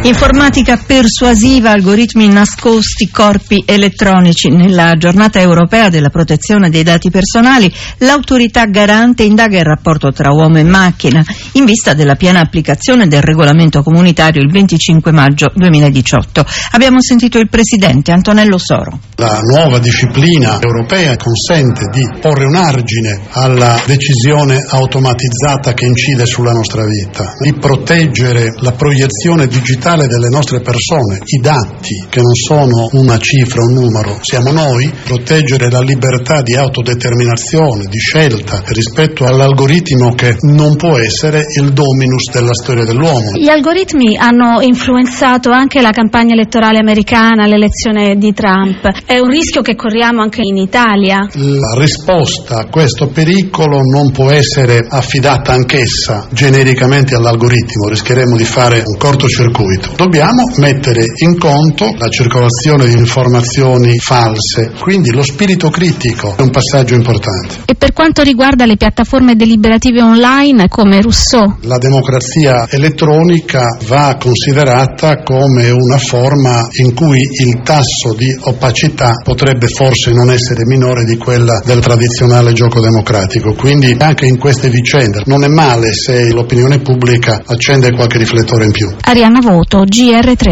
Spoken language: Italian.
Informatica persuasiva, algoritmi nascosti, corpi elettronici. Nella giornata europea della protezione dei dati personali, l'autorità garante indaga il rapporto tra uomo e macchina in vista della piena applicazione del regolamento comunitario il 25 maggio 2018. Abbiamo sentito il presidente Antonello Soro. La nuova disciplina europea consente di porre un argine alla decisione automatizzata che incide sulla nostra vita, di proteggere la proiezione digitale delle nostre persone, i dati che non sono una cifra, un numero, siamo noi, proteggere la libertà di autodeterminazione, di scelta rispetto all'algoritmo che non può essere il dominus della storia dell'uomo. Gli algoritmi hanno influenzato anche la campagna elettorale americana, l'elezione di Trump. È un rischio che corriamo anche in Italia. La risposta a questo pericolo non può essere affidata anch'essa genericamente all'algoritmo, rischieremo di fare un cortocircuito. Dobbiamo mettere in conto la circolazione di informazioni false, quindi lo spirito critico è un passaggio importante. E per quanto riguarda le piattaforme deliberative online come Rousseau? La democrazia elettronica va considerata come una forma in cui il tasso di opacità potrebbe forse non essere minore di quella del tradizionale gioco democratico, quindi anche in queste vicende non è male se l'opinione pubblica accende qualche riflettore in più. Arianna Voto, GR3.